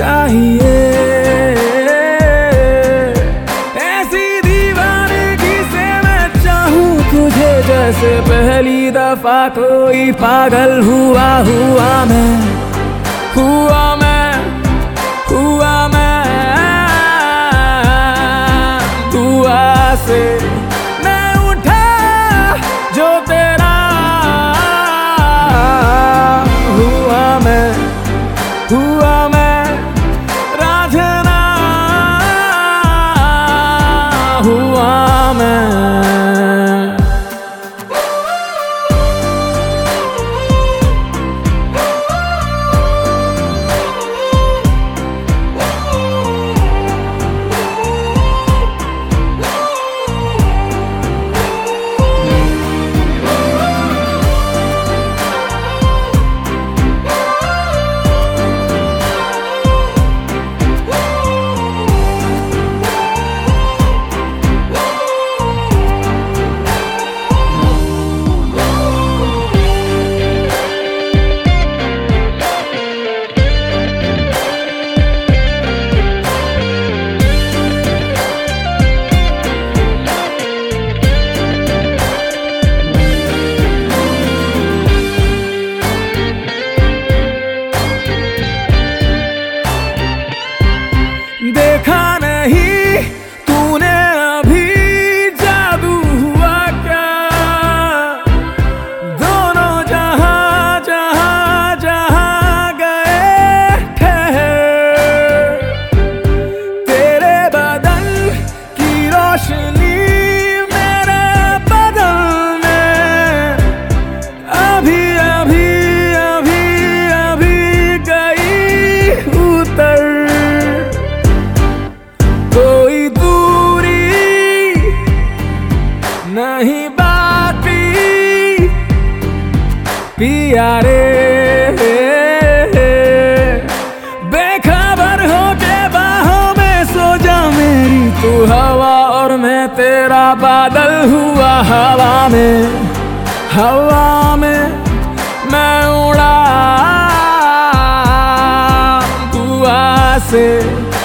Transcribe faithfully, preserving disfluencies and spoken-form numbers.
चाहिए। ऐसी दीवानगी से मैं चाहूं तुझे जैसे पहली दफा कोई पागल हुआ हुआ मैं हुआ मैं हुआ मैं दुआ से मैं उठा जो तेरा हुआ मैं हुआ मैं रांझना हुआ मैं। देखा नहीं तूने अभी जादू हुआ क्या, दोनों जहां जहां जहां गए ठहर। तेरे बदन की रोशनी मेरे बदन में अभी अभी अभी अभी गई उतर। कोई दूरी नहीं बाकी पिया रे, बेखबर हो के बाहों में सो जा मेरी तू हवा और मैं तेरा बादल हुआ हवा में हवा में मैं उड़ा दुआ से।